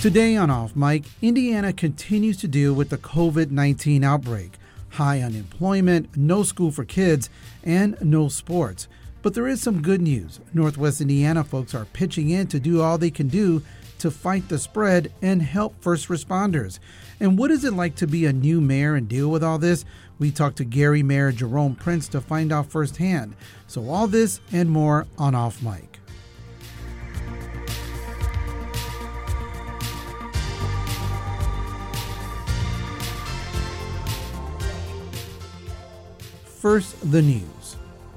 Today on Off Mic, Indiana continues to deal with the COVID-19 outbreak. High unemployment, no school for kids, and no sports. But there is some good news. Northwest Indiana folks are pitching in to do all they can do to fight the spread and help first responders. And what is it like to be a new mayor and deal with all this? We talked to Gary Mayor Jerome Prince to find out firsthand. So all this and more on Off Mic. First, the news.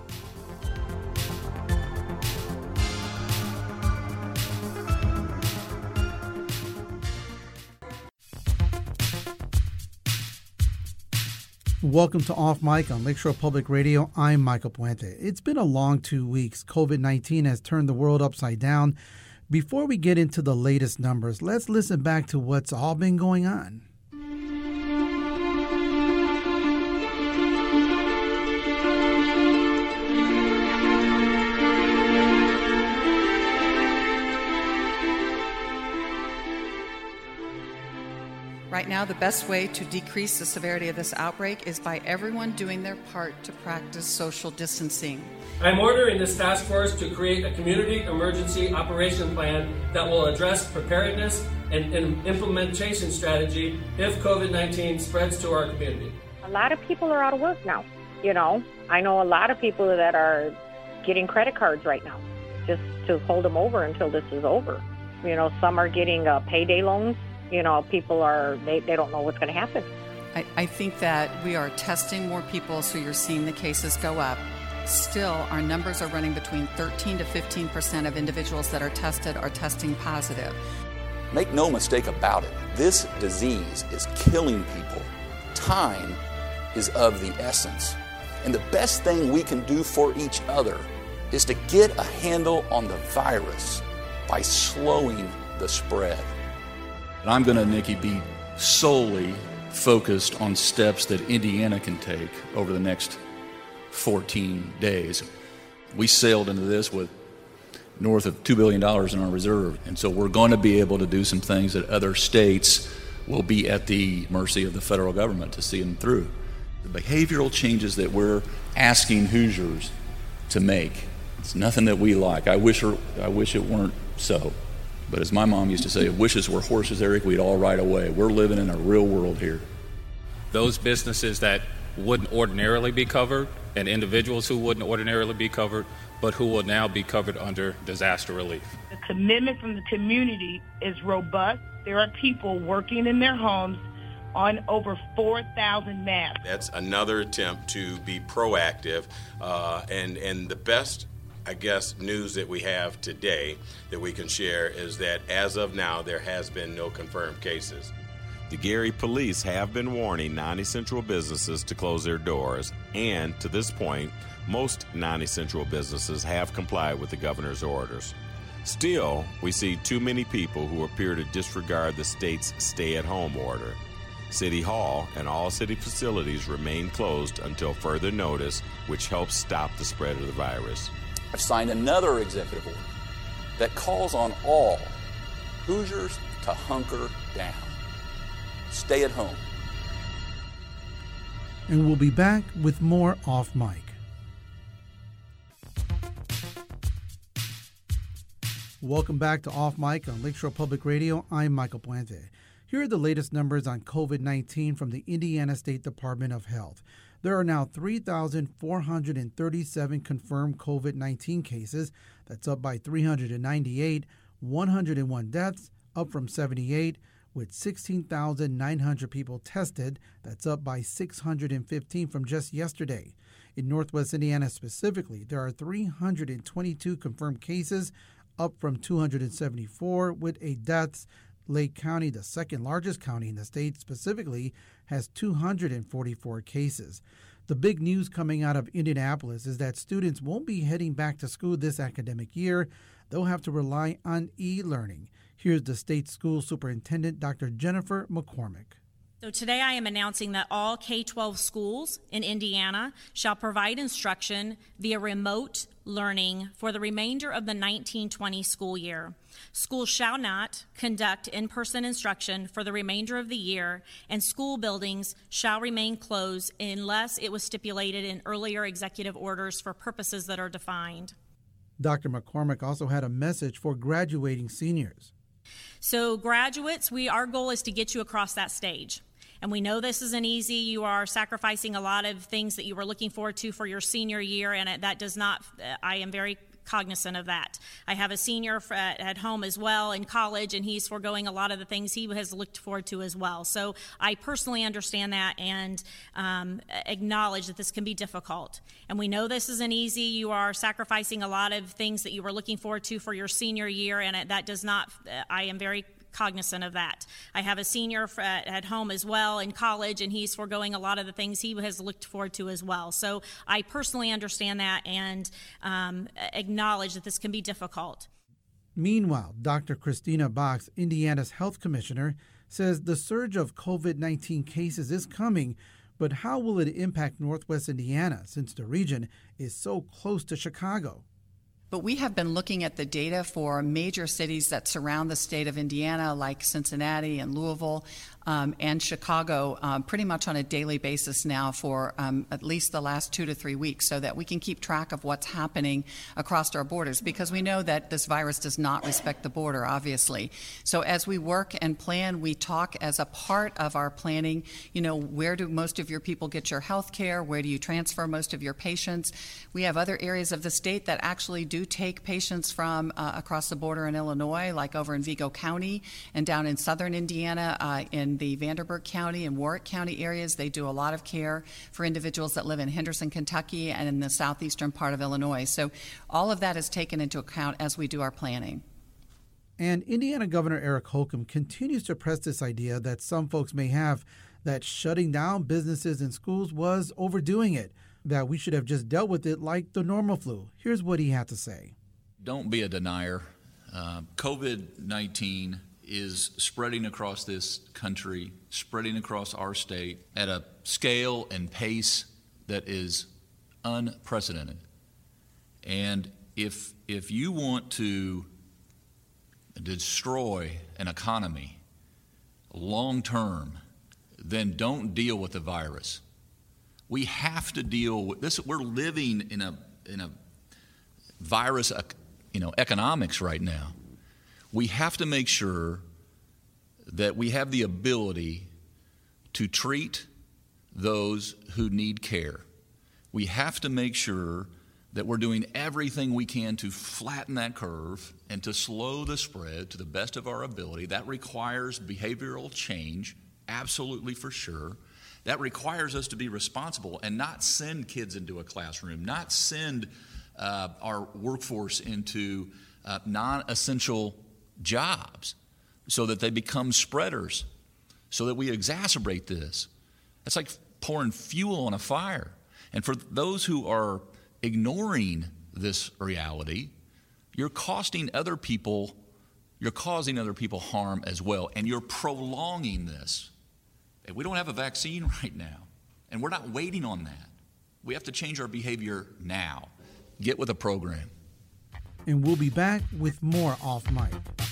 Welcome to Off Mic on Lakeshore Public Radio. I'm Michael Puente. It's been a long 2 weeks. COVID-19 has turned the world upside down. Before we get into the latest numbers, let's listen back to what's all been going on. Right now, the best way to decrease the severity of this outbreak is by everyone doing their part to practice social distancing. I'm ordering this task force to create a community emergency operation plan that will address preparedness and implementation strategy if COVID-19 spreads to our community. A lot of people are out of work now. I know a lot of people that are getting credit cards right now just to hold them over until this is over. Some are getting payday loans. People they don't know what's going to happen. I think that we are testing more people, so you're seeing the cases go up. Still, our numbers are running between 13 to 15% of individuals that are tested are testing positive. Make no mistake about it, this disease is killing people. Time is of the essence. And the best thing we can do for each other is to get a handle on the virus by slowing the spread. I'm going to, Nikki, be solely focused on steps that Indiana can take over the next 14 days. We sailed into this with north of $2 billion in our reserve, and so we're going to be able to do some things that other states will be at the mercy of the federal government to see them through. The behavioral changes that we're asking Hoosiers to make, it's nothing that we like. I wish it weren't so. But as my mom used to say, if wishes were horses, Eric, we'd all ride away. We're living in a real world here. Those businesses that wouldn't ordinarily be covered and individuals who wouldn't ordinarily be covered, but who will now be covered under disaster relief. The commitment from the community is robust. There are people working in their homes on over 4,000 masks. That's another attempt to be proactive and the best news that we have today that we can share is that as of now, there has been no confirmed cases. The Gary police have been warning non-essential businesses to close their doors, and to this point, most non-essential businesses have complied with the governor's orders. Still, we see too many people who appear to disregard the state's stay-at-home order. City Hall and all city facilities remain closed until further notice, which helps stop the spread of the virus. I've signed another executive order that calls on all Hoosiers to hunker down. Stay at home. And we'll be back with more Off Mic. Welcome back to Off Mic on Lakeshore Public Radio. I'm Michael Puente. Here are the latest numbers on COVID-19 from the Indiana State Department of Health. There are now 3,437 confirmed COVID-19 cases. That's up by 398, 101 deaths, up from 78, with 16,900 people tested. That's up by 615 from just yesterday. In Northwest Indiana specifically, there are 322 confirmed cases, up from 274, with 8 deaths. Lake County, the second largest county in the state specifically, has 244 cases. The big news coming out of Indianapolis is that students won't be heading back to school this academic year. They'll have to rely on e-learning. Here's the state school superintendent, Dr. Jennifer McCormick. So today I am announcing that all K-12 schools in Indiana shall provide instruction via remote learning for the remainder of the 1920 school year. Schools shall not conduct in-person instruction for the remainder of the year, and school buildings shall remain closed unless it was stipulated in earlier executive orders for purposes that are defined. Dr. McCormick also had a message for graduating seniors. So graduates, our goal is to get you across that stage. And we know this isn't easy. You are sacrificing a lot of things that you were looking forward to for your senior year, and that does not, I am very cognizant of that. I have a senior at home as well in college, and he's foregoing a lot of the things he has looked forward to as well. So I personally understand that and acknowledge that this can be difficult. And we know this isn't easy. You are sacrificing a lot of things that you were looking forward to for your senior year, and that does not, I am very cognizant of that. I have a senior at home as well in college, and he's foregoing a lot of the things he has looked forward to as well. So I personally understand that and acknowledge that this can be difficult. Meanwhile, Dr. Christina Box, Indiana's health commissioner, says the surge of COVID-19 cases is coming, but how will it impact Northwest Indiana since the region is so close to Chicago? But we have been looking at the data for major cities that surround the state of Indiana, like Cincinnati and Louisville and Chicago, pretty much on a daily basis now for at least the last 2 to 3 weeks, so that we can keep track of what's happening across our borders, because we know that this virus does not respect the border, obviously. So as we work and plan, we talk as a part of our planning, where do most of your people get your health care? Where do you transfer most of your patients? We have other areas of the state that actually do take patients from across the border in Illinois, like over in Vigo County and down in southern Indiana in the Vanderburgh County and Warwick County areas. They do a lot of care for individuals that live in Henderson, Kentucky, and in the southeastern part of Illinois. So all of that is taken into account as we do our planning. And Indiana Governor Eric Holcomb continues to press this idea that some folks may have that shutting down businesses and schools was overdoing it, that we should have just dealt with it like the normal flu. Here's what he had to say. Don't be a denier. COVID-19 is spreading across this country, spreading across our state at a scale and pace that is unprecedented. And if you want to destroy an economy long term, then don't deal with the virus. We have to deal with this. We're living in a virus, economics right now. We have to make sure that we have the ability to treat those who need care. We have to make sure that we're doing everything we can to flatten that curve and to slow the spread to the best of our ability. That requires behavioral change, absolutely for sure. That requires us to be responsible and not send kids into a classroom, not send our workforce into non-essential jobs so that they become spreaders, so that we exacerbate this. It's like pouring fuel on a fire. And for those who are ignoring this reality, you're causing other people harm as well, and you're prolonging this. We don't have a vaccine right now, and we're not waiting on that. We have to change our behavior now. Get with a program. And we'll be back with more Off Mic.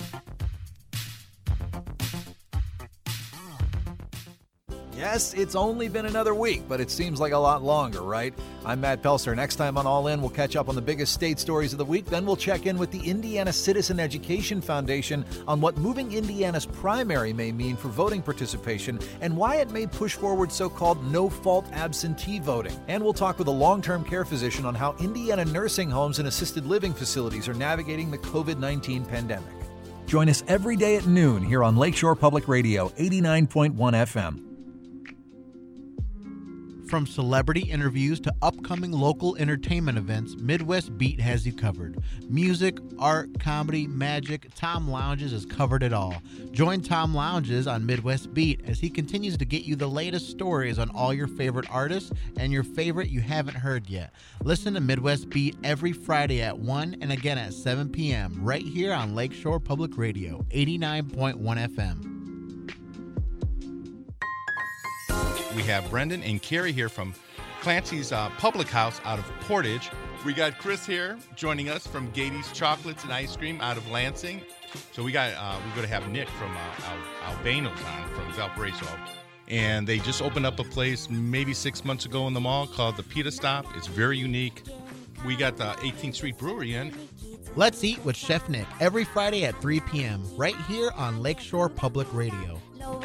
Yes, it's only been another week, but it seems like a lot longer, right? I'm Matt Pelser. Next time on All In, we'll catch up on the biggest state stories of the week. Then we'll check in with the Indiana Citizen Education Foundation on what moving Indiana's primary may mean for voting participation and why it may push forward so-called no-fault absentee voting. And we'll talk with a long-term care physician on how Indiana nursing homes and assisted living facilities are navigating the COVID-19 pandemic. Join us every day at noon here on Lakeshore Public Radio, 89.1 FM. From celebrity interviews to upcoming local entertainment events, Midwest Beat has you covered. Music, art, comedy, magic, Tom Lounges has covered it all. Join Tom Lounges on Midwest Beat as he continues to get you the latest stories on all your favorite artists and your favorite you haven't heard yet. Listen to Midwest Beat every Friday at 1 and again at 7 p.m. right here on Lakeshore Public Radio, 89.1 FM. We have Brendan and Carrie here from Clancy's Public House out of Portage. We got Chris here joining us from Gady's Chocolates and Ice Cream out of Lansing. So we're going to have Nick from Albano's on from Valparaiso. And they just opened up a place maybe 6 months ago in the mall called the Pita Stop. It's very unique. We got the 18th Street Brewery in. Let's Eat with Chef Nick every Friday at 3 p.m. right here on Lakeshore Public Radio.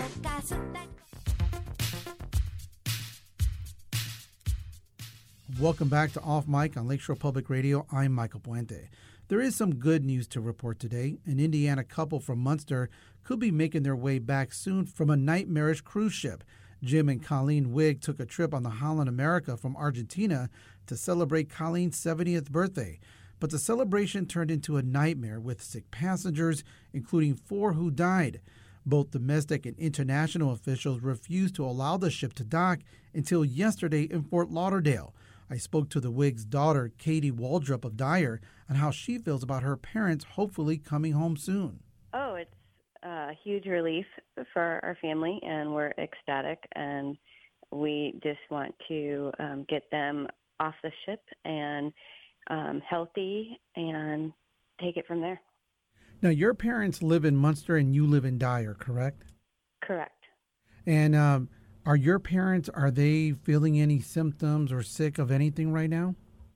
Welcome back to Off Mic on Lakeshore Public Radio. I'm Michael Puente. There is some good news to report today. An Indiana couple from Munster could be making their way back soon from a nightmarish cruise ship. Jim and Colleen Wigg took a trip on the Holland America from Argentina to celebrate Colleen's 70th birthday. But the celebration turned into a nightmare with sick passengers, including 4 who died. Both domestic and international officials refused to allow the ship to dock until yesterday in Fort Lauderdale. I spoke to the Wiggs' daughter, Katie Waldrop of Dyer, on how she feels about her parents hopefully coming home soon. Oh, it's a huge relief for our family, and we're ecstatic, and we just want to get them off the ship and healthy and take it from there. Now, your parents live in Munster and you live in Dyer, correct? Correct. And are your parents, are they feeling any symptoms or sick of anything right now?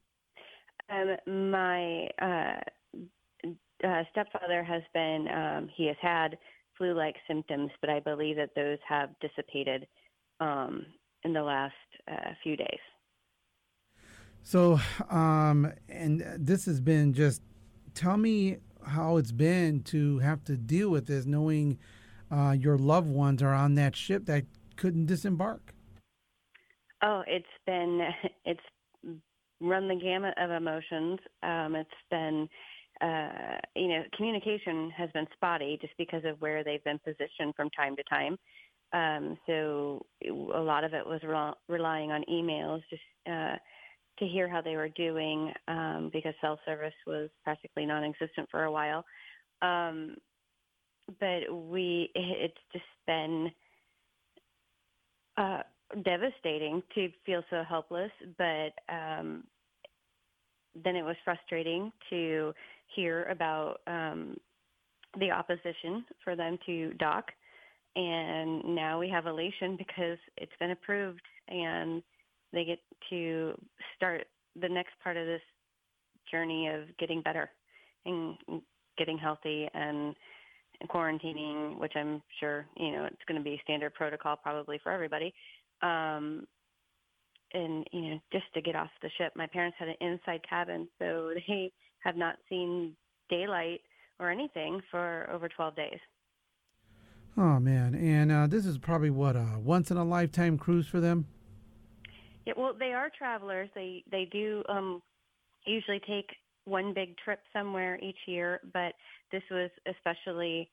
My stepfather has been, he has had flu-like symptoms, but I believe that those have dissipated in the last few days. So, and this has been just, tell me how it's been to have to deal with this, knowing your loved ones are on that ship that couldn't disembark. Oh, it's run the gamut of emotions. It's been, communication has been spotty just because of where they've been positioned from time to time. So a lot of it was relying on emails just to hear how they were doing because cell service was practically non-existent for a while. But it's just been devastating to feel so helpless, but then it was frustrating to hear about the opposition for them to dock, and now we have elation because it's been approved and they get to start the next part of this journey of getting better and getting healthy and quarantining, which I'm sure, it's going to be standard protocol probably for everybody. And, just to get off the ship. My parents had an inside cabin, so they have not seen daylight or anything for over 12 days. Oh, man. And this is probably, a once-in-a-lifetime cruise for them? Yeah, well, they are travelers. They do usually take one big trip somewhere each year, but this was especially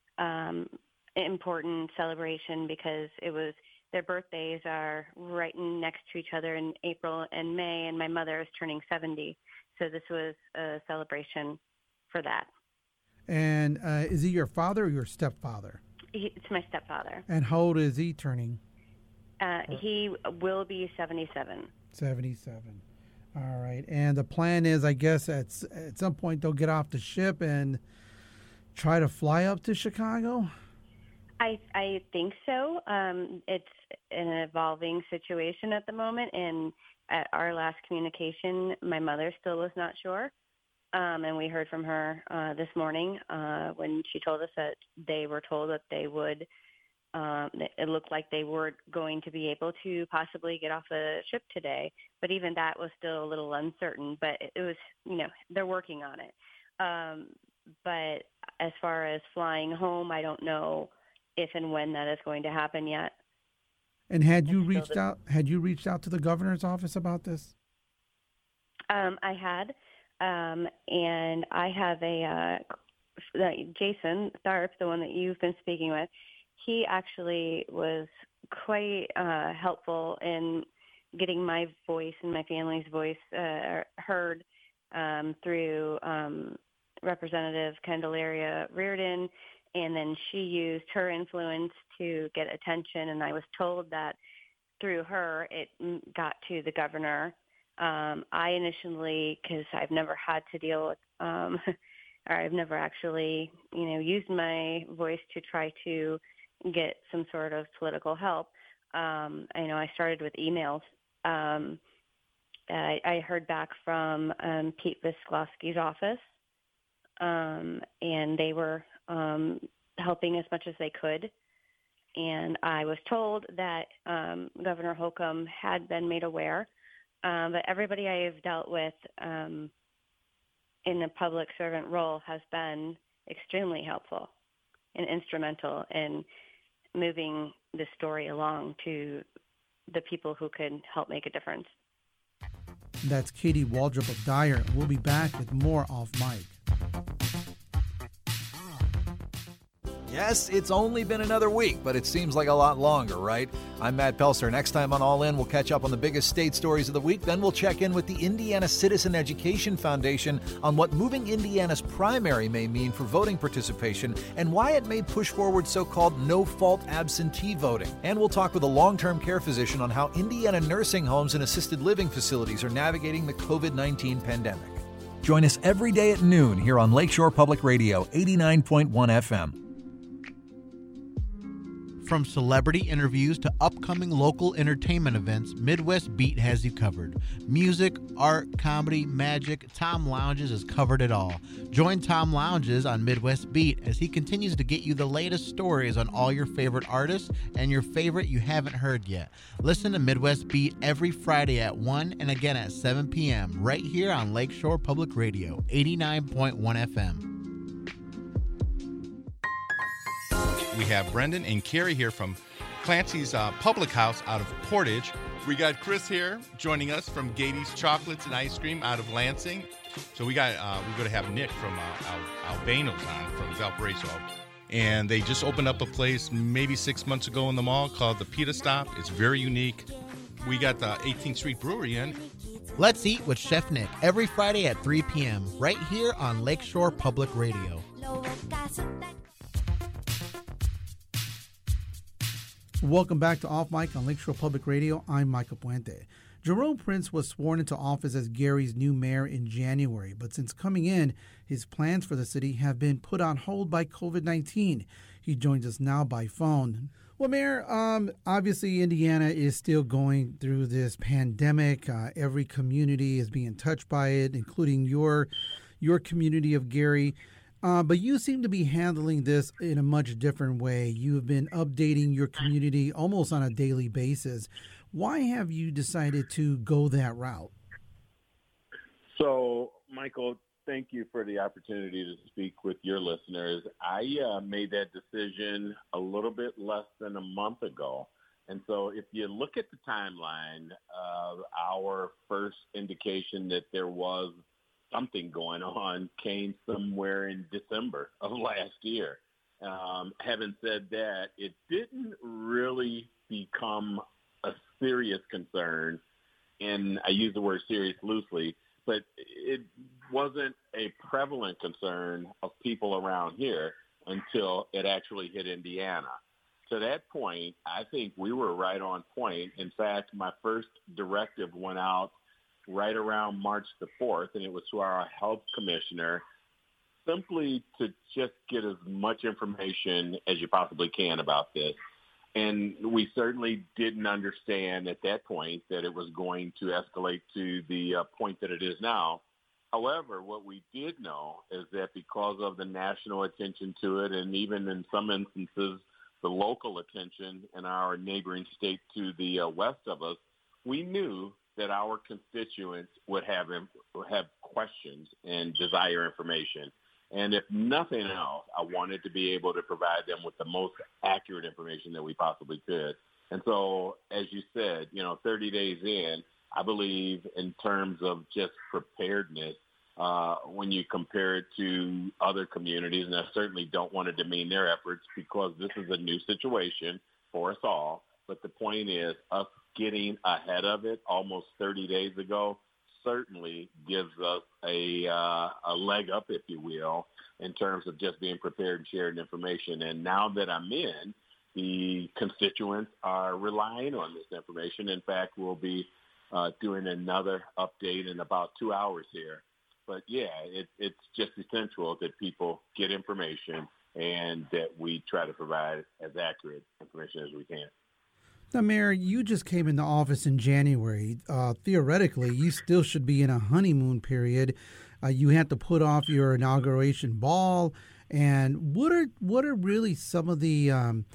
important celebration because their birthdays are right next to each other in April and May, and my mother is turning 70, so this was a celebration for that. And is he your father or your stepfather? It's my stepfather. And how old is he turning? He will be 77. 77. All right. And the plan is, I guess, at some point they'll get off the ship and try to fly up to Chicago? I think so. It's an evolving situation at the moment, and at our last communication, my mother still was not sure. And we heard from her this morning when she told us that they were told that they would it looked like they were going to be able to possibly get off the ship today, but even that was still a little uncertain, but it was, they're working on it. But as far as flying home, I don't know if and when that is going to happen yet. And had you reached out to the governor's office about this? I had, and I have Jason Tharp, the one that you've been speaking with. He actually was quite helpful in getting my voice and my family's voice heard through Representative Candelaria Reardon, and then she used her influence to get attention, and I was told that through her, it got to the governor. I initially, because I've never had to deal with, or I've never actually, used my voice to try to get some sort of political help. I started with emails. I heard back from Pete Visklowski's office, and they were helping as much as they could. And I was told that Governor Holcomb had been made aware, but everybody I've dealt with in the public servant role has been extremely helpful and instrumental in moving the story along to the people who could help make a difference. That's Katie Waldrop of Dyer. We'll be back with more Off Mic. Yes, it's only been another week, but it seems like a lot longer, right? I'm Matt Pelser. Next time on All In, we'll catch up on the biggest state stories of the week. Then we'll check in with the Indiana Citizen Education Foundation on what moving Indiana's primary may mean for voting participation and why it may push forward so-called no-fault absentee voting. And we'll talk with a long-term care physician on how Indiana nursing homes and assisted living facilities are navigating the COVID-19 pandemic. Join us every day at noon here on Lakeshore Public Radio, 89.1 FM. From celebrity interviews to upcoming local entertainment events, Midwest Beat has you covered. Music, art, comedy, magic, Tom Lounges has covered it all. Join Tom Lounges on Midwest Beat as he continues to get you the latest stories on all your favorite artists and your favorite you haven't heard yet. Listen to Midwest Beat every Friday at 1 and again at 7 p.m. right here on Lakeshore Public Radio, 89.1 FM. We have Brendan and Carrie here from Clancy's Public House out of Portage. We got Chris here joining us from Gady's Chocolates and Ice Cream out of Lansing. So we're going to have Nick from Albano's on from Valparaiso. And they just opened up a place maybe 6 months ago in the mall called the Pita Stop. It's very unique. We got the 18th Street Brewery in. Let's eat with Chef Nick every Friday at 3 p.m. right here on Lakeshore Public Radio. Welcome back to Off Mic on Lakeshore Public Radio. I'm Michael Puente. Jerome Prince was sworn into office as Gary's new mayor in January, but since coming in, his plans for the city have been put on hold by COVID-19. He joins us now by phone. Well, Mayor, obviously Indiana is still going through this pandemic. Every community is being touched by it, including your community of Gary. But you seem to be handling this in a much different way. You have been updating your community almost on a daily basis. Why have you decided to go that route? So, Michael, thank you for the opportunity to speak with your listeners. I made that decision a little bit less than a month ago. And so if you look at the timeline, our first indication that there was something going on came somewhere in December of last year. Having said that, it didn't really become a serious concern, and I use the word serious loosely, but it wasn't a prevalent concern of people around here until it actually hit Indiana. To that point, I think we were right on point. In fact, my first directive went out right around March the 4th, and it was to our health commissioner, simply to just get as much information as you possibly can about this. And we certainly didn't understand at that point that it was going to escalate to the point that it is now. However, what we did know is that because of the national attention to it, and even in some instances, the local attention in our neighboring state to the west of us, we knew that our constituents would have questions and desire information. And if nothing else, I wanted to be able to provide them with the most accurate information that we possibly could. And so, as you said, 30 days in, I believe in terms of just preparedness, when you compare it to other communities, and I certainly don't want to demean their efforts because this is a new situation for us all. But the point is, us getting ahead of it almost 30 days ago certainly gives us a leg up, if you will, in terms of just being prepared and sharing information. And now that I'm in, the constituents are relying on this information. In fact, we'll be doing another update in about 2 hours here. But yeah, it's just essential that people get information and that we try to provide as accurate information as we can. Now, Mayor, you just came into office in January. Theoretically, you still should be in a honeymoon period. You had to put off your inauguration ball. And what are really some of the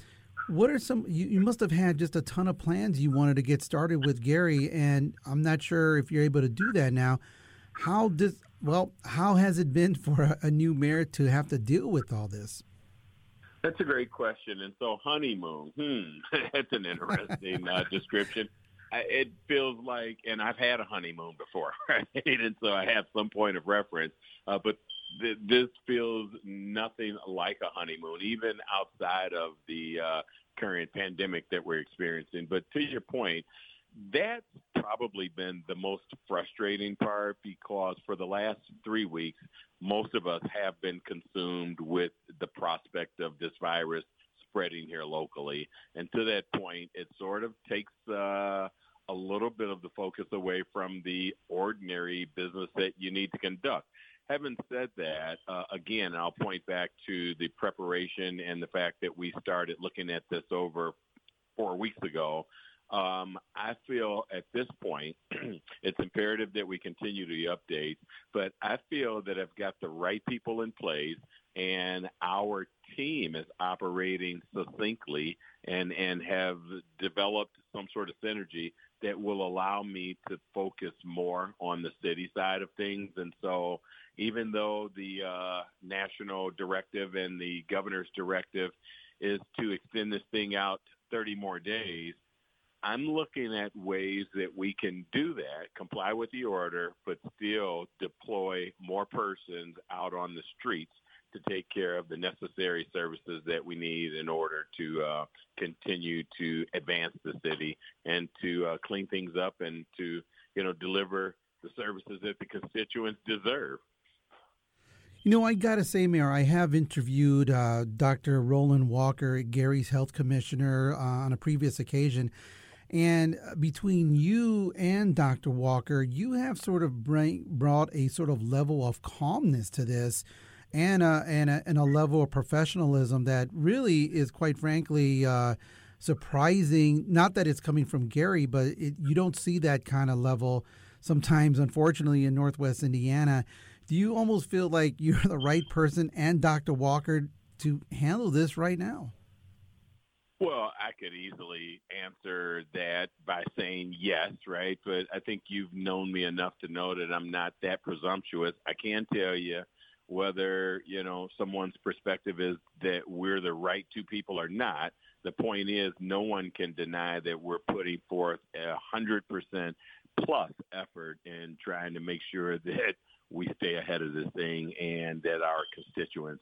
you must have had just a ton of plans you wanted to get started with Gary, and I'm not sure if you're able to do that now. How has it been for a new mayor to have to deal with all this? That's a great question. And so honeymoon, that's an interesting description. It feels like, and I've had a honeymoon before, right? And so I have some point of reference, but this feels nothing like a honeymoon, even outside of the current pandemic that we're experiencing. But to your point, that's probably been the most frustrating part, because for the last 3 weeks, most of us have been consumed with the prospect of this virus spreading here locally. And to that point, it sort of takes a little bit of the focus away from the ordinary business that you need to conduct. Having said that, again, I'll point back to the preparation and the fact that we started looking at this over 4 weeks ago. I feel at this point it's imperative that we continue to update, but I feel that I've got the right people in place and our team is operating succinctly and have developed some sort of synergy that will allow me to focus more on the city side of things. And so even though the national directive and the governor's directive is to extend this thing out 30 more days, I'm looking at ways that we can do that, comply with the order, but still deploy more persons out on the streets to take care of the necessary services that we need in order to continue to advance the city and to clean things up and to, deliver the services that the constituents deserve. I got to say, Mayor, I have interviewed Dr. Roland Walker, Gary's health commissioner, on a previous occasion. And between you and Dr. Walker, you have sort of brought a sort of level of calmness to this and a level of professionalism that really is, quite frankly, surprising. Not that it's coming from Gary, but you don't see that kind of level sometimes, unfortunately, in Northwest Indiana. Do you almost feel like you're the right person and Dr. Walker to handle this right now? Well, I could easily answer that by saying yes, right? But I think you've known me enough to know that I'm not that presumptuous. I can tell you whether, someone's perspective is that we're the right two people or not. The point is no one can deny that we're putting forth 100% plus effort in trying to make sure that we stay ahead of this thing and that our constituents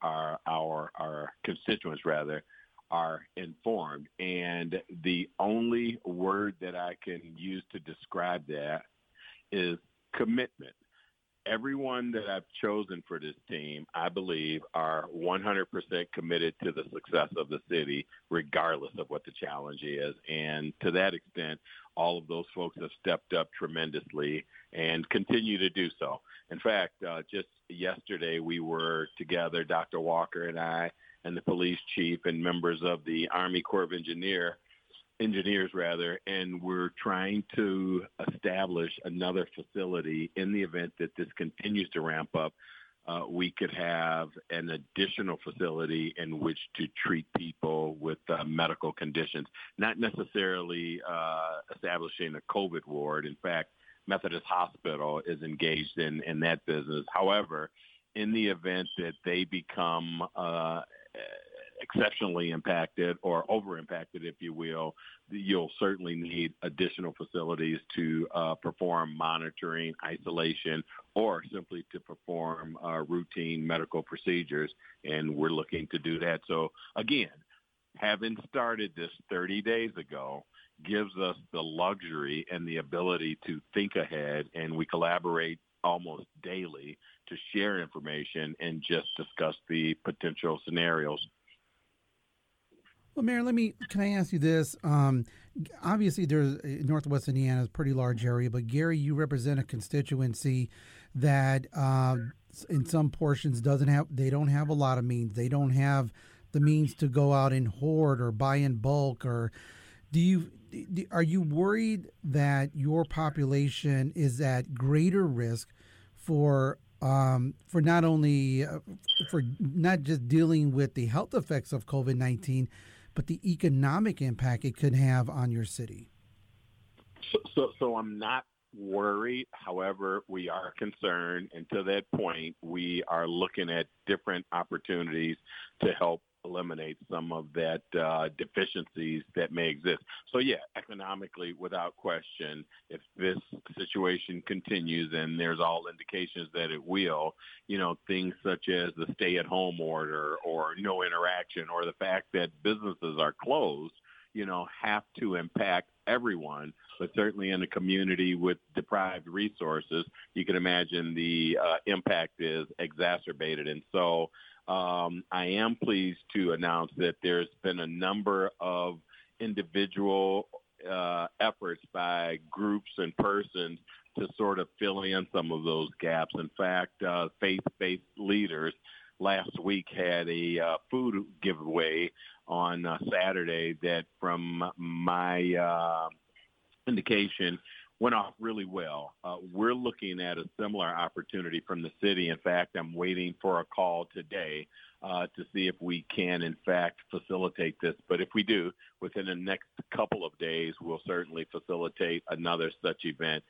are informed. And the only word that I can use to describe that is commitment. Everyone that I've chosen for this team, I believe, are 100% committed to the success of the city, regardless of what the challenge is. And to that extent, all of those folks have stepped up tremendously and continue to do so. In fact, just yesterday we were together, Dr. Walker and I, and the police chief and members of the Army Corps of Engineers, and we're trying to establish another facility in the event that this continues to ramp up. We could have an additional facility in which to treat people with medical conditions, not necessarily establishing a COVID ward. In fact, Methodist Hospital is engaged in that business. However, in the event that they become exceptionally impacted or over-impacted, if you will, you'll certainly need additional facilities to perform monitoring, isolation, or simply to perform routine medical procedures, and we're looking to do that. So, again, having started this 30 days ago gives us the luxury and the ability to think ahead, and we collaborate almost daily to share information and just discuss the potential scenarios. Well, Mayor, can I ask you this? Obviously, Northwest Indiana is a pretty large area, but Gary, you represent a constituency that in some portions they don't have a lot of means. They don't have the means to go out and hoard or buy in bulk. Or are you worried that your population is at greater risk for not just dealing with the health effects of COVID-19, but the economic impact it could have on your city? So I'm not worried. However, we are concerned. And to that point, we are looking at different opportunities to help eliminate some of that deficiencies that may exist. So yeah, economically, without question, if this situation continues, and there's all indications that it will, things such as the stay-at-home order or no interaction or the fact that businesses are closed, have to impact everyone, but certainly in a community with deprived resources, you can imagine the impact is exacerbated. And so I am pleased to announce that there's been a number of individual efforts by groups and persons to sort of fill in some of those gaps. In fact, faith-based leaders last week had a food giveaway on Saturday that, from my indication, went off really well. We're looking at a similar opportunity from the city. In fact, I'm waiting for a call today to see if we can, in fact, facilitate this. But if we do, within the next couple of days, we'll certainly facilitate another such event.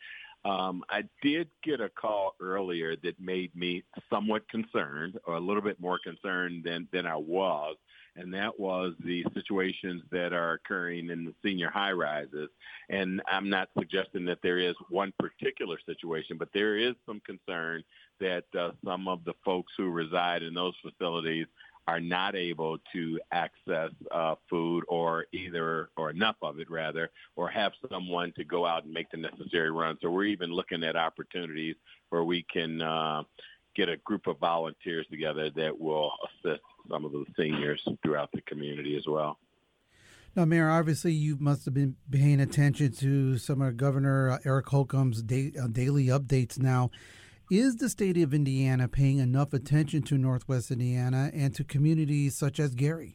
I did get a call earlier that made me somewhat concerned, or a little bit more concerned than I was, and that was the situations that are occurring in the senior high-rises. And I'm not suggesting that there is one particular situation, but there is some concern that some of the folks who reside in those facilities are not able to access food or enough of it, rather, or have someone to go out and make the necessary run. So we're even looking at opportunities where we can get a group of volunteers together that will assist some of the seniors throughout the community as well. Now, Mayor, obviously you must have been paying attention to some of Governor Eric Holcomb's daily updates now. Is the state of Indiana paying enough attention to Northwest Indiana and to communities such as Gary?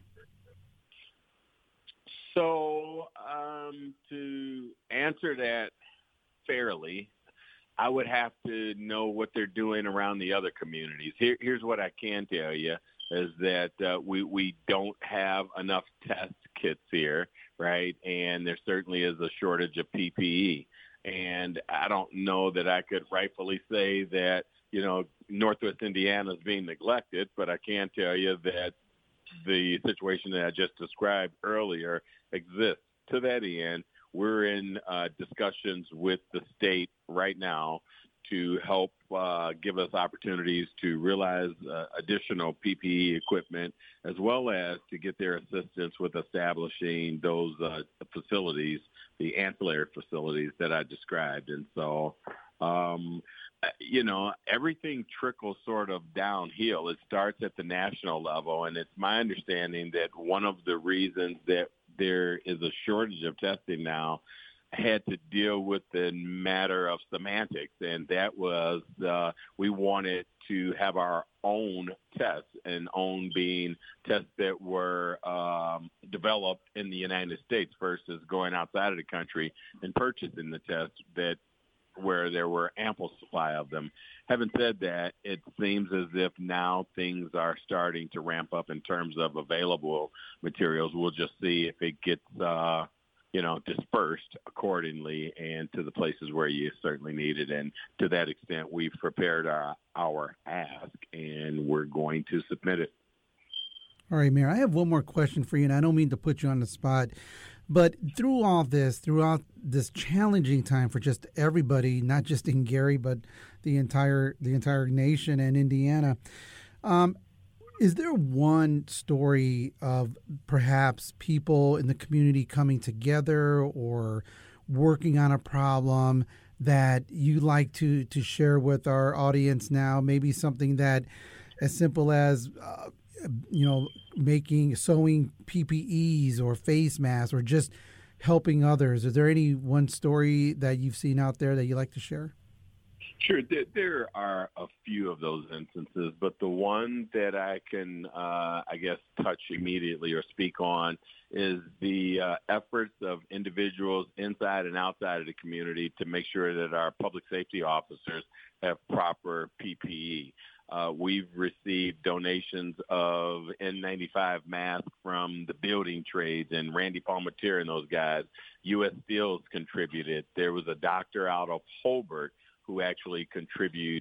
So to answer that fairly, I would have to know what they're doing around the other communities. Here's what I can tell you is that we don't have enough test kits here, right? And there certainly is a shortage of PPE. And I don't know that I could rightfully say that, Northwest Indiana is being neglected, but I can tell you that the situation that I just described earlier exists. To that end, we're in discussions with the state right now to help give us opportunities to realize additional PPE equipment, as well as to get their assistance with establishing those facilities, the ancillary facilities that I described. And so, everything trickles sort of downhill. It starts at the national level, and it's my understanding that one of the reasons that there is a shortage of testing now had to deal with the matter of semantics, and that was we wanted to have our own tests, and own being tests that were developed in the United States versus going outside of the country and purchasing the tests where there were ample supply of them. Having said that, it seems as if now things are starting to ramp up in terms of available materials. We'll just see if it gets dispersed accordingly and to the places where you certainly need it. And to that extent, we've prepared our ask, and we're going to submit it. All right, Mayor, I have one more question for you, and I don't mean to put you on the spot, but throughout this challenging time for just everybody, not just in Gary, but the entire nation and Indiana, is there one story of perhaps people in the community coming together or working on a problem that you'd like to share with our audience now? Maybe something that as simple as, sewing PPEs or face masks or just helping others. Is there any one story that you've seen out there that you'd like to share? Sure. There are a few of those instances, but the one that I can, touch immediately or speak on is the efforts of individuals inside and outside of the community to make sure that our public safety officers have proper PPE. We've received donations of N95 masks from the building trades and Randy Palmatier and those guys. U.S. Steel's contributed. There was a doctor out of Hobart who actually contributed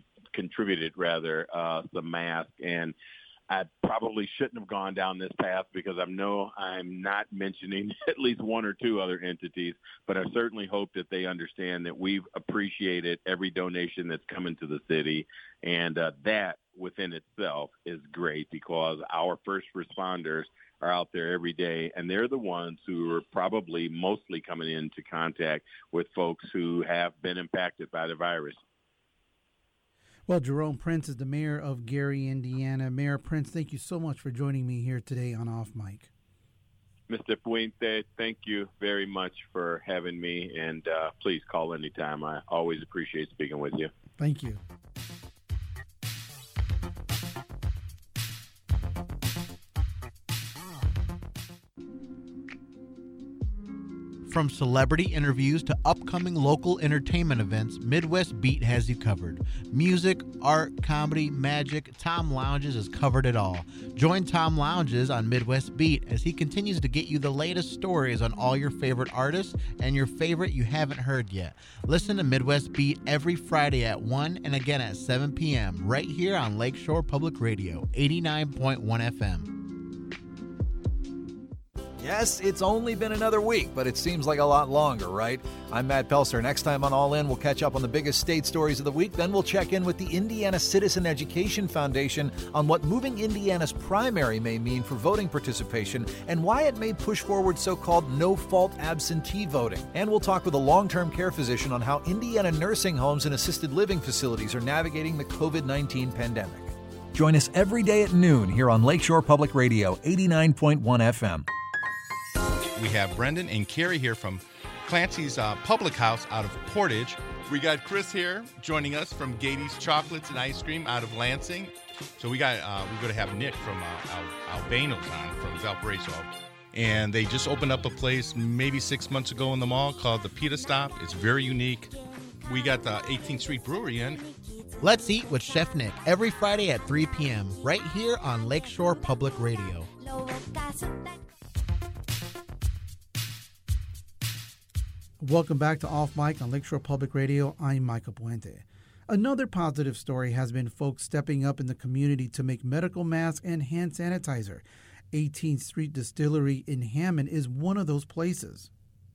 some masks. And I probably shouldn't have gone down this path because I know I'm not mentioning at least one or two other entities, but I certainly hope that they understand that we've appreciated every donation that's come into the city. And that within itself is great because our first responders are out there every day, and they're the ones who are probably mostly coming into contact with folks who have been impacted by the virus. Well, Jerome Prince is the mayor of Gary, Indiana. Mayor Prince, thank you so much for joining me here today on Off Mic. Mr. Puente, thank you very much for having me, and please call anytime. I always appreciate speaking with you. Thank you. From celebrity interviews to upcoming local entertainment events, Midwest Beat has you covered. Music, art, comedy, magic, Tom Lounges has covered it all. Join Tom Lounges on Midwest Beat as he continues to get you the latest stories on all your favorite artists and your favorite you haven't heard yet. Listen to Midwest Beat every Friday at 1 and again at 7 p.m. right here on Lakeshore Public Radio, 89.1 FM. Yes, it's only been another week, but it seems like a lot longer, right? I'm Matt Pelser. Next time on All In, we'll catch up on the biggest state stories of the week. Then we'll check in with the Indiana Citizen Education Foundation on what moving Indiana's primary may mean for voting participation and why it may push forward so-called no-fault absentee voting. And we'll talk with a long-term care physician on how Indiana nursing homes and assisted living facilities are navigating the COVID-19 pandemic. Join us every day at noon here on Lakeshore Public Radio, 89.1 FM. We have Brendan and Carrie here from Clancy's Public House out of Portage. We got Chris here joining us from Gady's Chocolates and Ice Cream out of Lansing. So we're going to have Nick from Albano's on from Valparaiso. And they just opened up a place maybe 6 months ago in the mall called the Pita Stop. It's very unique. We got the 18th Street Brewery in. Let's Eat with Chef Nick every Friday at 3 p.m. right here on Lakeshore Public Radio. Welcome back to Off Mic on Lakeshore Public Radio. I'm Michael Puente. Another positive story has been folks stepping up in the community to make medical masks and hand sanitizer. 18th Street Distillery in Hammond is one of those places.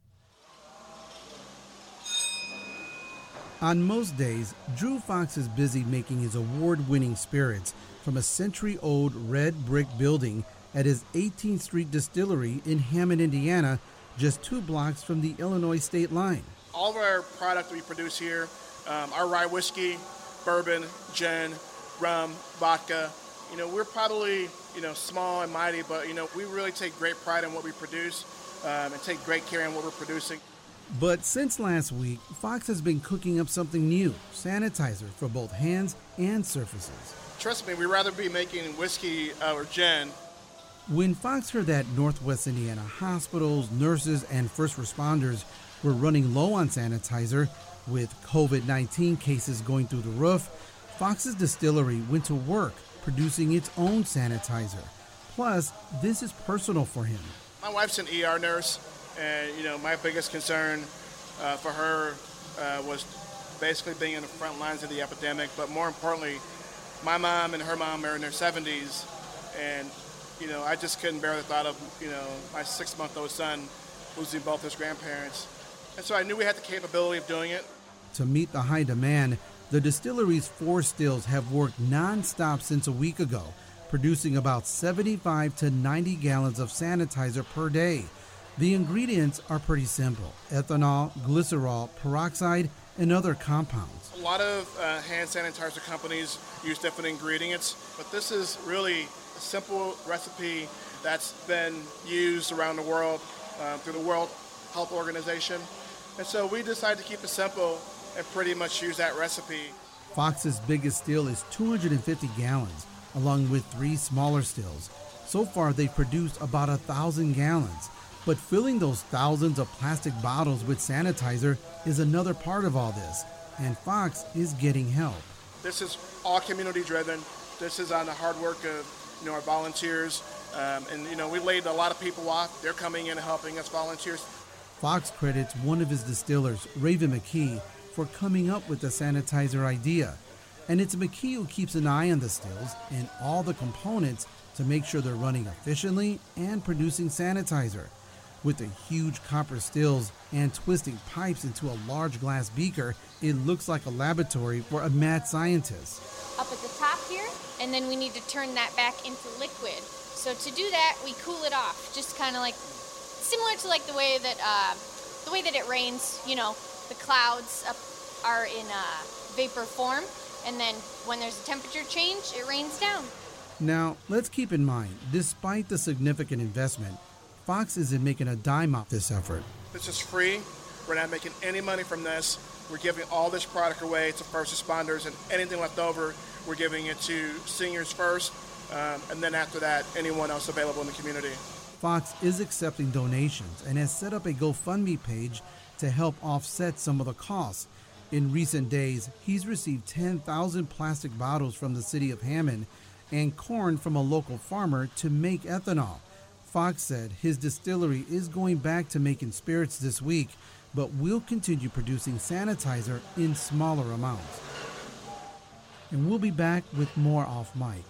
On most days, Drew Fox is busy making his award-winning spirits from a century-old red brick building at his 18th Street Distillery in Hammond, Indiana, just 2 blocks from the Illinois state line. All of our product we produce here, our rye whiskey, bourbon, gin, rum, vodka, we're probably, small and mighty, but, we really take great pride in what we produce and take great care in what we're producing. But since last week, Fox has been cooking up something new, sanitizer for both hands and surfaces. Trust me, we'd rather be making whiskey or gin. When Fox heard that Northwest Indiana hospitals, nurses, and first responders were running low on sanitizer, with COVID-19 cases going through the roof, Fox's distillery went to work producing its own sanitizer. Plus, this is personal for him. My wife's an ER nurse, and my biggest concern for her was basically being in the front lines of the epidemic. But more importantly, my mom and her mom are in their 70s, and I just couldn't bear the thought of, my 6-month-old son losing both his grandparents. And so I knew we had the capability of doing it. To meet the high demand, the distillery's 4 stills have worked nonstop since a week ago, producing about 75 to 90 gallons of sanitizer per day. The ingredients are pretty simple: ethanol, glycerol, peroxide, and other compounds. A lot of hand sanitizer companies use different ingredients, but this is really a simple recipe that's been used around the world through the World Health Organization. And so we decided to keep it simple and pretty much use that recipe. Fox's biggest still is 250 gallons, along with 3 smaller stills. So far, they've produced about 1,000 gallons. But filling those thousands of plastic bottles with sanitizer is another part of all this, and Fox is getting help. This is all community driven. This is on the hard work of our volunteers, and we laid a lot of people off. They're coming in and helping us, volunteers. Fox credits one of his distillers, Raven McKee, for coming up with the sanitizer idea. And it's McKee who keeps an eye on the stills and all the components to make sure they're running efficiently and producing sanitizer. With the huge copper stills and twisting pipes into a large glass beaker, it looks like a laboratory for a mad scientist. Up at the top here, and then we need to turn that back into liquid. So to do that, we cool it off, just kind of like similar to like the way that it rains. The clouds are in vapor form, and then when there's a temperature change, it rains down. Now, let's keep in mind, despite the significant investment, Fox isn't making a dime off this effort. This is free. We're not making any money from this. We're giving all this product away to first responders, and anything left over, we're giving it to seniors first, and then after that, anyone else available in the community. Fox is accepting donations and has set up a GoFundMe page to help offset some of the costs. In recent days, he's received 10,000 plastic bottles from the city of Hammond and corn from a local farmer to make ethanol. Fox said his distillery is going back to making spirits this week, but will continue producing sanitizer in smaller amounts. And we'll be back with more off mic.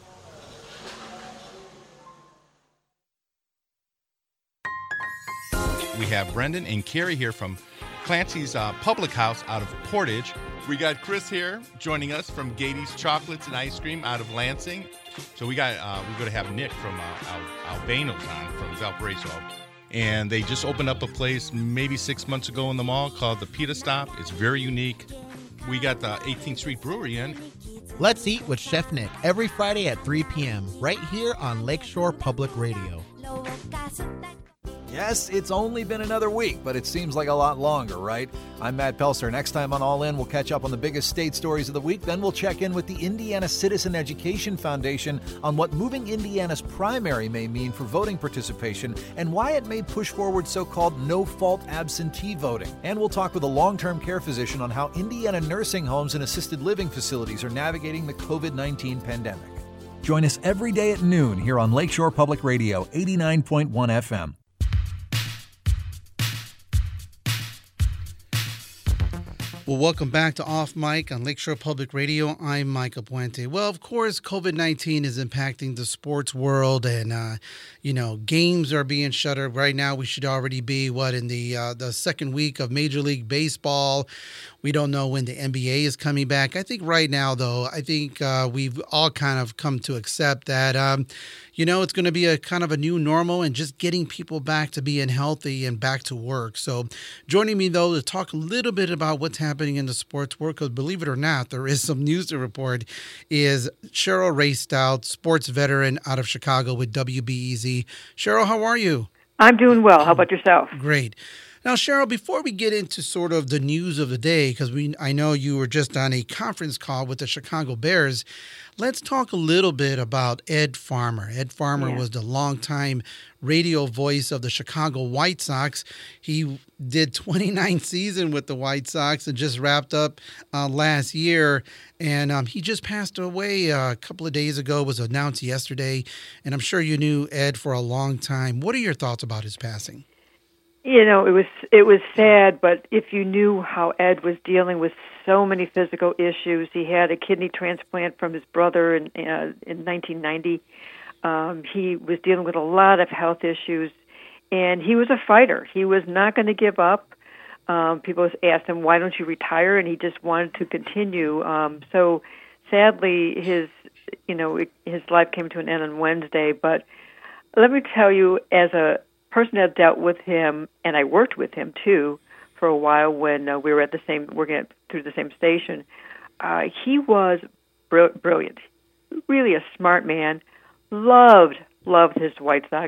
We have Brendan and Carrie here from Clancy's Public House out of Portage. We got Chris here joining us from Gady's Chocolates and Ice Cream out of Lansing. So we're going to have Nick from Albano's on from Valparaiso. And they just opened up a place maybe 6 months ago in the mall called the Pita Stop. It's very unique. We got the 18th Street Brewery in. Let's Eat with Chef Nick every Friday at 3 p.m. right here on Lakeshore Public Radio. Yes, it's only been another week, but it seems like a lot longer, right? I'm Matt Pelser. Next time on All In, we'll catch up on the biggest state stories of the week. Then we'll check in with the Indiana Citizen Education Foundation on what moving Indiana's primary may mean for voting participation and why it may push forward so-called no-fault absentee voting. And we'll talk with a long-term care physician on how Indiana nursing homes and assisted living facilities are navigating the COVID-19 pandemic. Join us every day at noon here on Lakeshore Public Radio, 89.1 FM. Well, welcome back to Off Mic on Lakeshore Public Radio. I'm Michael Puente. Well, of course, COVID-19 is impacting the sports world, and games are being shuttered. Right now, we should already be in the second week of Major League Baseball. We don't know when the NBA is coming back. I think right now, though, we've all kind of come to accept that it's going to be a kind of a new normal and just getting people back to being healthy and back to work. So joining me, though, to talk a little bit about what's happening in the sports world, because believe it or not, there is some news to report, is Cheryl Raystout, sports veteran out of Chicago with WBEZ. Cheryl, how are you? I'm doing well. How about yourself? Great. Now, Cheryl, before we get into sort of the news of the day, because I know you were just on a conference call with the Chicago Bears, let's talk a little bit about Ed Farmer. Ed Farmer was the longtime radio voice of the Chicago White Sox. He did 29 seasons with the White Sox and just wrapped up last year. And he just passed away a couple of days ago, was announced yesterday. And I'm sure you knew Ed for a long time. What are your thoughts about his passing? It was sad, but if you knew how Ed was dealing with so many physical issues, he had a kidney transplant from his brother in 1990. He was dealing with a lot of health issues, and he was a fighter. He was not going to give up. People asked him, "Why don't you retire?" And he just wanted to continue. So sadly, his life came to an end on Wednesday. But let me tell you, as a person that dealt with him, and I worked with him too for a while when we were working through the same station. He was brilliant, really a smart man. Loved his White Sox.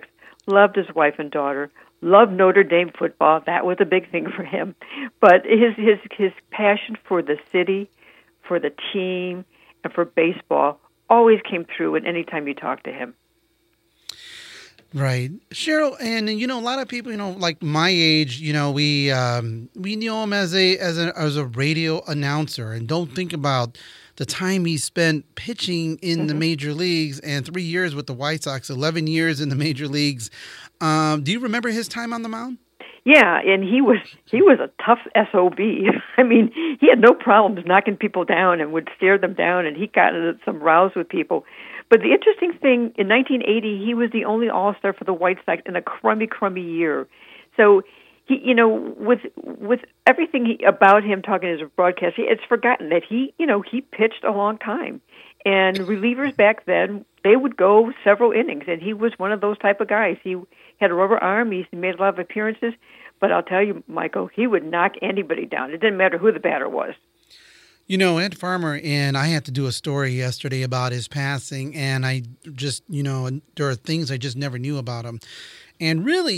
loved his wife and daughter, loved Notre Dame football. That was a big thing for him. But his passion for the city, for the team, and for baseball always came through in any time you talked to him. Right. Cheryl, and a lot of people, like my age, we knew him as a radio announcer, and don't think about the time he spent pitching in the major leagues, and 3 years with the White Sox, 11 years in the major leagues. Do you remember his time on the mound? Yeah, and he was a tough SOB. I mean, he had no problems knocking people down and would stare them down, and he got into some rows with people. But the interesting thing, in 1980, he was the only All-Star for the White Sox in a crummy year. So he, with everything about him talking as a broadcast, it's forgotten that he pitched a long time. And relievers back then, they would go several innings, and he was one of those type of guys. He had a rubber arm. He made a lot of appearances. But I'll tell you, Michael, he would knock anybody down. It didn't matter who the batter was. Ed Farmer, and I had to do a story yesterday about his passing, and I just, there are things I just never knew about him. And really,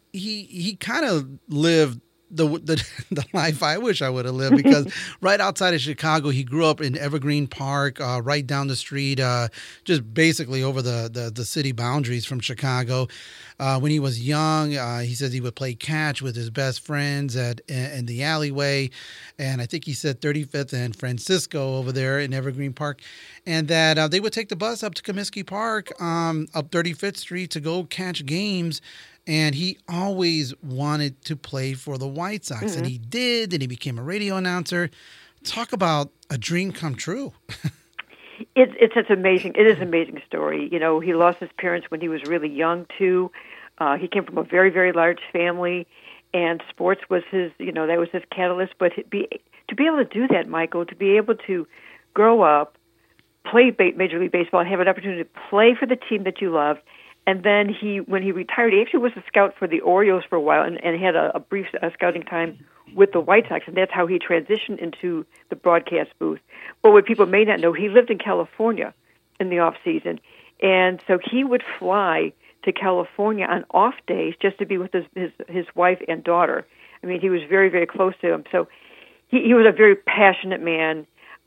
he kind of lived the life I wish I would have lived, because right outside of Chicago, he grew up in Evergreen Park, right down the street, just basically over the city boundaries from Chicago. When he was young, he says he would play catch with his best friends in the alleyway, and I think he said 35th and Francisco over there in Evergreen Park, and that they would take the bus up to Comiskey Park, up 35th Street to go catch games. And he always wanted to play for the White Sox, and he did, and he became a radio announcer. Talk about a dream come true. It's amazing. It is an amazing story. He lost his parents when he was really young, too. He came from a very, very large family, and sports was his, that was his catalyst. But to be able to do that, Michael, to be able to grow up, play Major League Baseball, and have an opportunity to play for the team that you love. And then when he retired, he actually was a scout for the Orioles for a while, and had a brief scouting time with the White Sox, and that's how he transitioned into the broadcast booth. But what people may not know, he lived in California in the off season, and so he would fly to California on off days just to be with his wife and daughter. I mean, he was very, very close to them. So he was a very passionate man.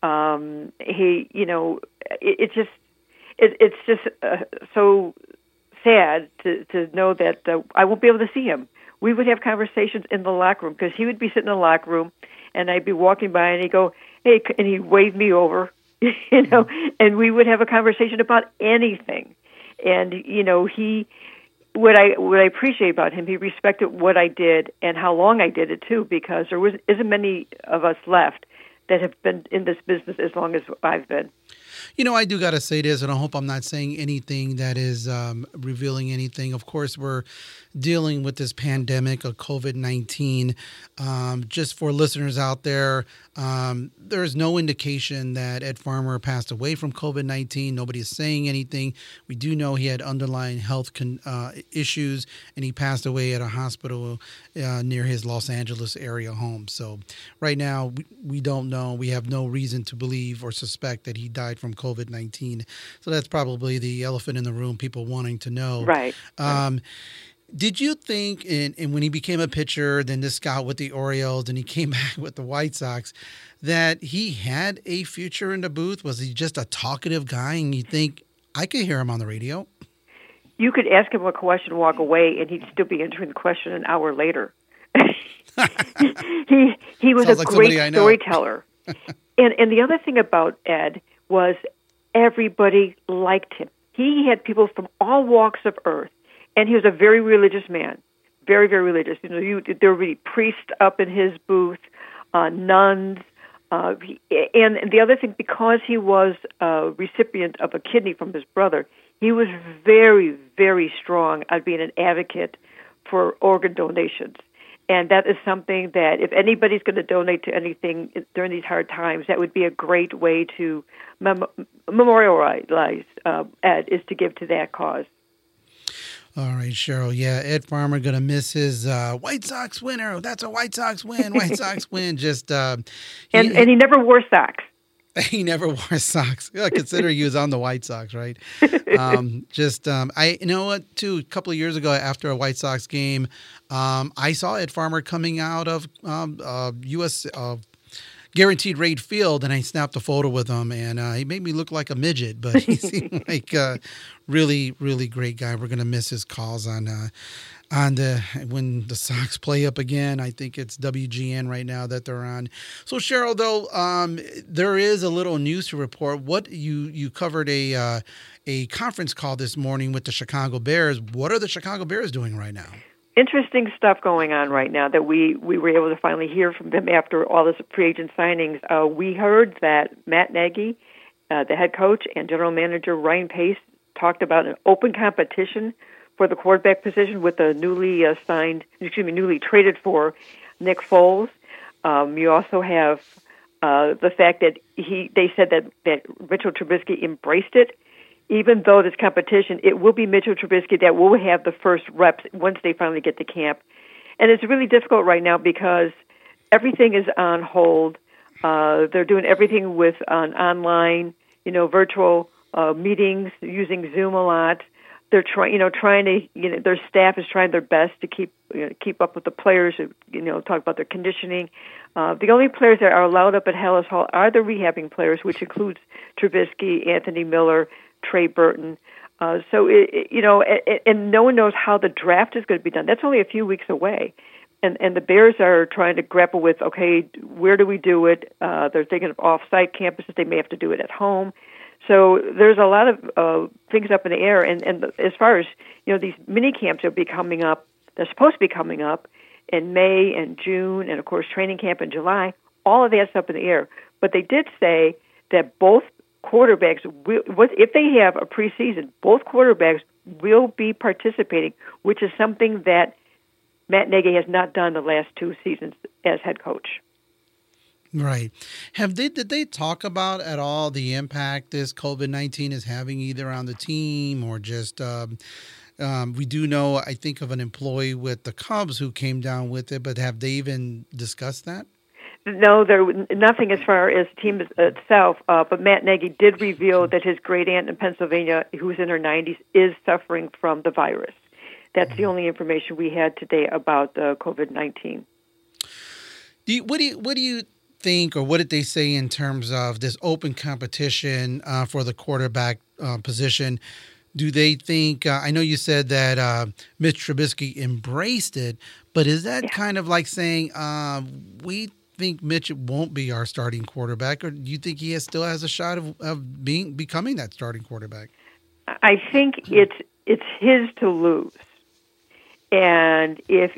It's just so sad to know that I won't be able to see him. We would have conversations in the locker room, because he would be sitting in the locker room, and I'd be walking by, and he'd go, "Hey," and he'd wave me over, and we would have a conversation about anything. And what I appreciate about him, he respected what I did and how long I did it too, because there isn't many of us left that have been in this business as long as I've been. I do got to say this, and I hope I'm not saying anything that is revealing anything. Of course, we're dealing with this pandemic of COVID-19. Just for listeners out there, there's no indication that Ed Farmer passed away from COVID-19. Nobody is saying anything. We do know he had underlying health issues, and he passed away at a hospital near his Los Angeles area home. So right now, we don't know. We have no reason to believe or suspect that he died from COVID-19. So that's probably the elephant in the room, people wanting to know. Right. Did you think, and when he became a pitcher, then the scout with the Orioles, and he came back with the White Sox, that he had a future in the booth? Was he just a talkative guy, and you think, I could hear him on the radio? You could ask him a question, walk away, and he'd still be answering the question an hour later. He was a great storyteller. And the other thing about Ed was everybody liked him. He had people from all walks of earth. And he was a very religious man, very, very religious. There would be priests up in his booth, nuns. And the other thing, because he was a recipient of a kidney from his brother, he was very, very strong on being an advocate for organ donations. And that is something that if anybody's going to donate to anything during these hard times, that would be a great way to memorialize Ed, is to give to that cause. All right, Cheryl. Yeah, Ed Farmer going to miss his White Sox winner. That's a White Sox win. White Sox win. Just and he never wore socks. He never wore socks. Yeah, consider he was on the White Sox, right? I you know what? Too, a couple of years ago, after a White Sox game, I saw Ed Farmer coming out of U.S. Guaranteed Rate Field, and I snapped a photo with him, and he made me look like a midget, but he seemed like a really, really great guy. We're gonna miss his calls on when the Sox play up again. I think it's WGN right now that they're on. So Cheryl, though, there is a little news to report. What you covered a conference call this morning with the Chicago Bears. What are the Chicago Bears doing right now? Interesting stuff going on right now that we were able to finally hear from them after all this free agent signings. We heard that Matt Nagy, the head coach, and general manager Ryan Pace talked about an open competition for the quarterback position with the newly traded for Nick Foles. You also have the fact that they said that Mitchell Trubisky embraced it. Even though this competition, it will be Mitchell Trubisky that will have the first reps once they finally get to camp. And it's really difficult right now because everything is on hold. They're doing everything with online, virtual meetings, using Zoom a lot. They're trying to, their staff is trying their best to keep up with the players, talk about their conditioning. The only players that are allowed up at Hallis Hall are the rehabbing players, which includes Trubisky, Anthony Miller, Trey Burton. And no one knows how the draft is going to be done. That's only a few weeks away. And the Bears are trying to grapple with, okay, where do we do it? They're thinking of off-site campuses. They may have to do it at home. So there's a lot of things up in the air. And as far as, these mini camps will be coming up, they're supposed to be coming up in May and June, and, of course, training camp in July. All of that's up in the air. But they did say that both quarterbacks, if they have a preseason, both quarterbacks will be participating, which is something that Matt Nagy has not done the last two seasons as head coach. Right. Did they talk about at all the impact this COVID-19 is having either on the team or just we do know, I think, of an employee with the Cubs who came down with it, but have they even discussed that? No, nothing as far as the team itself, but Matt Nagy did reveal that his great-aunt in Pennsylvania, who's in her 90s, is suffering from the virus. That's the only information we had today about COVID-19. What do you think, or what did they say in terms of this open competition for the quarterback position? Do they think, I know you said that Mitch Trubisky embraced it, but is that kind of like saying we think Mitch won't be our starting quarterback, or do you think he still has a shot of becoming that starting quarterback? I think it's his to lose, and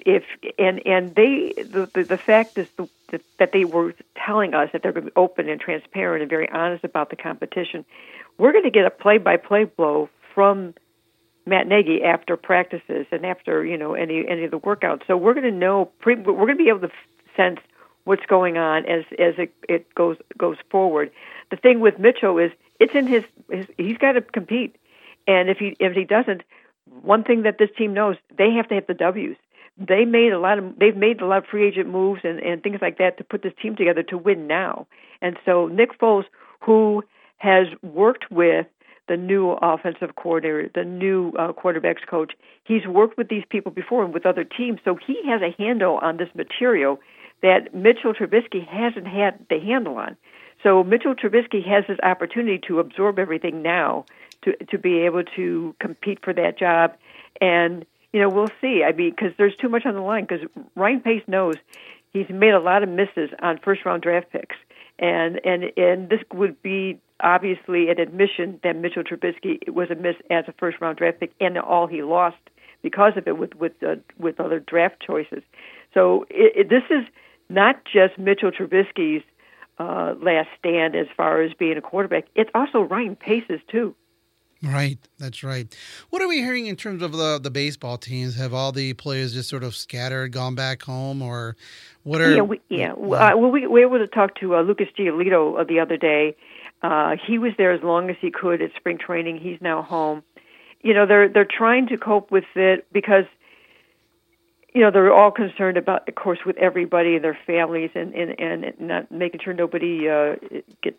the fact is that they were telling us that they're going to be open and transparent and very honest about the competition. We're going to get a play-by-play blow from Matt Nagy after practices and after any of the workouts. So we're going to know. We're going to be able to sense what's going on as it goes forward. The thing with Mitchell is it's in his he's got to compete, and if he doesn't, one thing that this team knows, they have to have the W's. They've made a lot of free agent moves and things like that to put this team together to win now. And so Nick Foles, who has worked with the new offensive coordinator, the new quarterbacks coach, he's worked with these people before and with other teams, so he has a handle on this material that Mitchell Trubisky hasn't had the handle on. So Mitchell Trubisky has this opportunity to absorb everything now to be able to compete for that job. And, we'll see. I mean, because there's too much on the line, because Ryan Pace knows he's made a lot of misses on first-round draft picks. And this would be obviously an admission that Mitchell Trubisky was a miss as a first-round draft pick, and all he lost because of it with other draft choices. So this is not just Mitchell Trubisky's last stand as far as being a quarterback. It's also Ryan Pace's too. Right, that's right. What are we hearing in terms of the baseball teams? Have all the players just sort of scattered, gone back home, or what are? We were able to talk to Lucas Giolito the other day. He was there as long as he could at spring training. He's now home. They're trying to cope with it because they're all concerned about, of course, with everybody and their families and not making sure nobody gets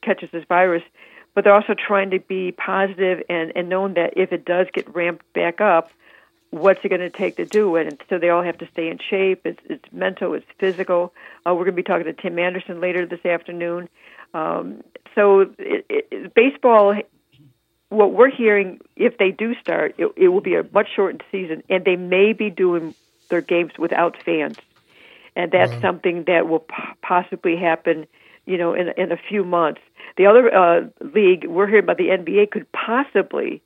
catches this virus. But they're also trying to be positive and knowing that if it does get ramped back up, what's it going to take to do it? And so they all have to stay in shape. It's mental, it's physical. We're going to be talking to Tim Anderson later this afternoon. So baseball, what we're hearing, if they do start, it will be a much shortened season, and they may be doing their games without fans. And that's something that will possibly happen, in a few months. The other league, we're hearing about the NBA, could possibly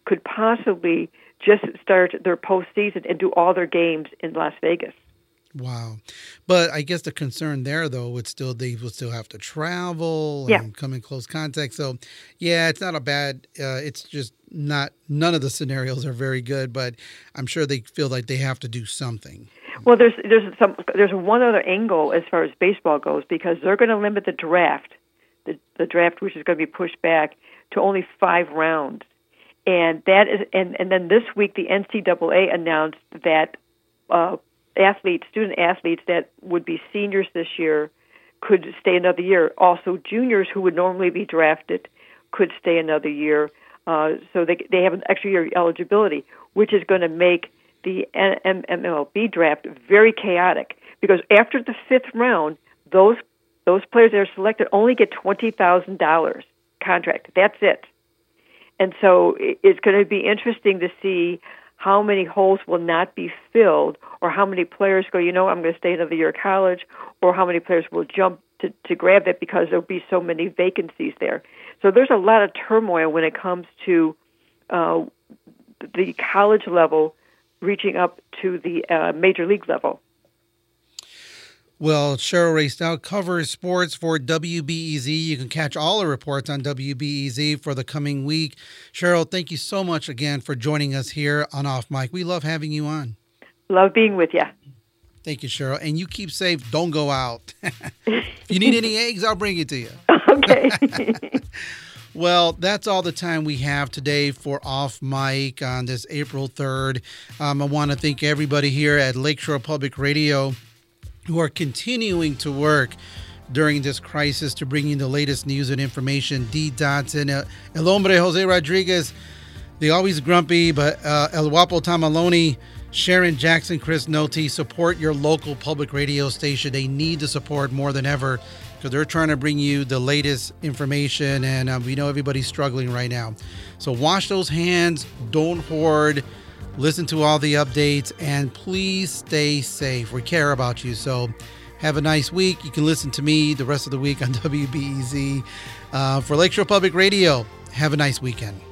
just start their postseason and do all their games in Las Vegas. Wow. But I guess the concern there, though, they would still have to travel and come in close contact. So, yeah, it's not a bad, it's just none of the scenarios are very good, but I'm sure they feel like they have to do something. Well, there's one other angle as far as baseball goes, because they're going to limit the draft, the draft, which is going to be pushed back to only 5 rounds. And that is, and then this week the NCAA announced that student athletes that would be seniors this year could stay another year. Also, juniors who would normally be drafted could stay another year. So they have an extra year eligibility, which is going to make the MLB draft very chaotic, because after the 5th round, those players that are selected only get $20,000 contract. That's it. And so it's going to be interesting to see how many holes will not be filled, or how many players go, I'm going to stay another year of college, or how many players will jump to grab that because there'll be so many vacancies there. So there's a lot of turmoil when it comes to the college level reaching up to the major league level. Well, Cheryl Rae Stout covers sports for WBEZ. You can catch all the reports on WBEZ for the coming week. Cheryl, thank you so much again for joining us here on Off Mic. We love having you on. Love being with you. Thank you, Cheryl. And you keep safe. Don't go out. If you need any eggs, I'll bring it to you. Okay. Well, that's all the time we have today for Off Mic on this April 3rd. I want to thank everybody here at Lakeshore Public Radio who are continuing to work during this crisis to bring you the latest news and information. Dee Dotson, El Hombre, Jose Rodriguez, the always grumpy, but El Guapo Tamaloni, Sharon Jackson, Chris Noty. Support your local public radio station. They need the support more than ever because they're trying to bring you the latest information, and we know everybody's struggling right now. So wash those hands, don't hoard, listen to all the updates, and please stay safe. We care about you. So have a nice week. You can listen to me the rest of the week on WBEZ. For Lakeshore Public Radio, have a nice weekend.